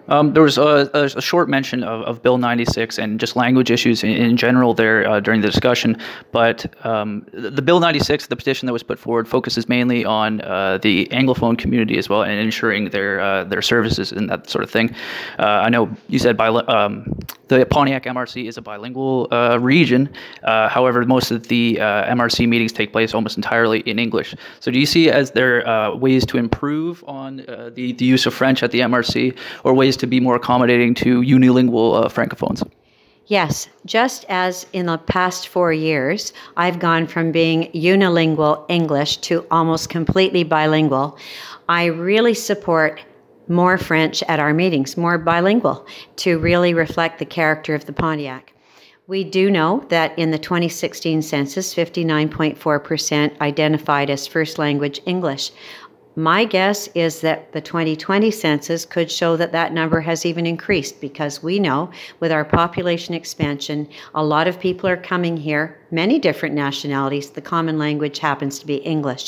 There was a short mention of Bill 96 and just language issues in general there during the discussion. But the Bill 96, the petition that was put forward, focuses mainly on the Anglophone community as well and ensuring their services and that sort of thing. I know you said the Pontiac MRC is a bilingual region. However, most of the MRC meetings take place almost entirely in English. So do you see as there ways to improve on the use of French at the MRC, or ways to be more accommodating to unilingual francophones? Yes, just as in the past 4 years, I've gone from being unilingual English to almost completely bilingual, I really support more French at our meetings, more bilingual, to really reflect the character of the Pontiac. We do know that in the 2016 census, 59.4% identified as first language English. My guess is that the 2020 census could show that that number has even increased, because we know with our population expansion, a lot of people are coming here, many different nationalities. The common language happens to be English.